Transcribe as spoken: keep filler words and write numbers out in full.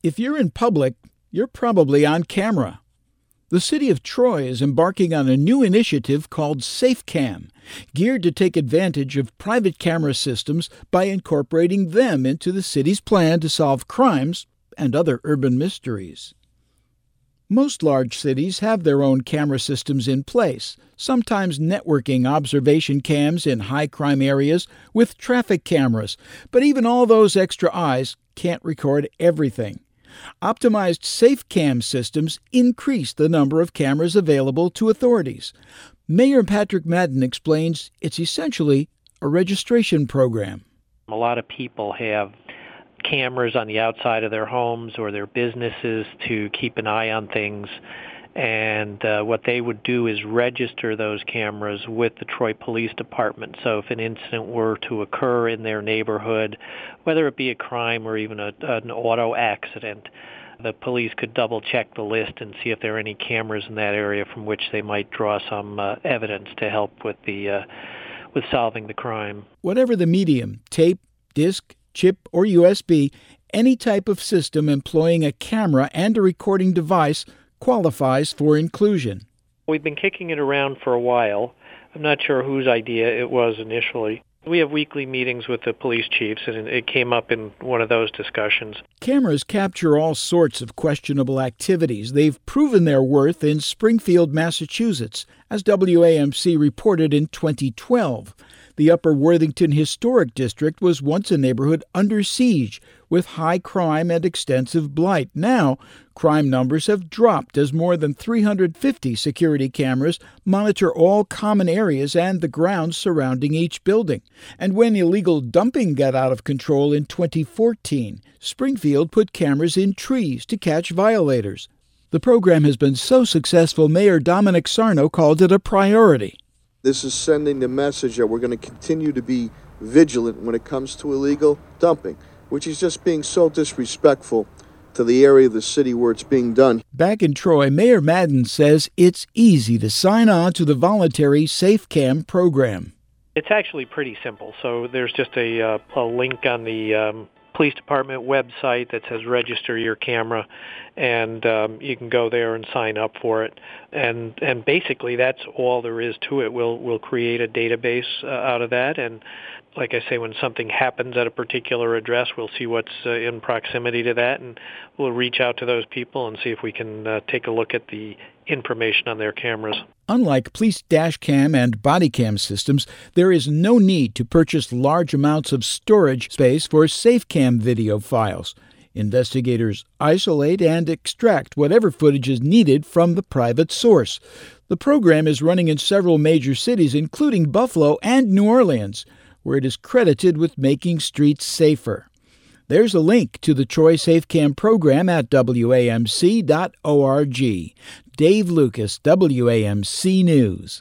If you're in public, you're probably on camera. The city of Troy is embarking on a new initiative called SafeCam, geared to take advantage of private camera systems by incorporating them into the city's plan to solve crimes and other urban mysteries. Most large cities have their own camera systems in place, sometimes networking observation cams in high-crime areas with traffic cameras, but even all those extra eyes can't record everything. Optimized SafeCam systems increase the number of cameras available to authorities. Mayor Patrick Madden explains it's essentially a registration program. A lot of people have cameras on the outside of their homes or their businesses to keep an eye on things. And uh, what they would do is register those cameras with the Troy Police Department. So if an incident were to occur in their neighborhood, whether it be a crime or even a, an auto accident, the police could double-check the list and see if there are any cameras in that area from which they might draw some uh, evidence to help with the uh, with solving the crime. Whatever the medium, tape, disc, chip, or U S B, any type of system employing a camera and a recording device qualifies for inclusion. We've been kicking it around for a while. I'm not sure whose idea it was initially. We have weekly meetings with the police chiefs, and it came up in one of those discussions. Cameras capture all sorts of questionable activities. They've proven their worth in Springfield, Massachusetts, as W A M C reported in twenty twelve. The Upper Worthington Historic District was once a neighborhood under siege with high crime and extensive blight. Now, crime numbers have dropped as more than three hundred fifty security cameras monitor all common areas and the grounds surrounding each building. And when illegal dumping got out of control in twenty fourteen, Springfield put cameras in trees to catch violators. The program has been so successful, Mayor Dominic Sarno called it a priority. This is sending the message that we're going to continue to be vigilant when it comes to illegal dumping, which is just being so disrespectful to the area of the city where it's being done. Back in Troy, Mayor Madden says it's easy to sign on to the voluntary SafeCam program. It's actually pretty simple. So there's just a, uh, a link on the um, police department website that says register your camera, and um, you can go there and sign up for it. And and basically that's all there is to it. We'll we'll create a database uh, out of that, and like I say, when something happens at a particular address, we'll see what's uh, in proximity to that, and we'll reach out to those people and see if we can uh, take a look at the information on their cameras. Unlike police dash cam and body cam systems, there is no need to purchase large amounts of storage space for SafeCam video files. Investigators isolate and extract whatever footage is needed from the private source. The program is running in several major cities, including Buffalo and New Orleans, where it is credited with making streets safer. There's a link to the Troy SafeCam program at W A M C dot org. Dave Lucas, W A M C News.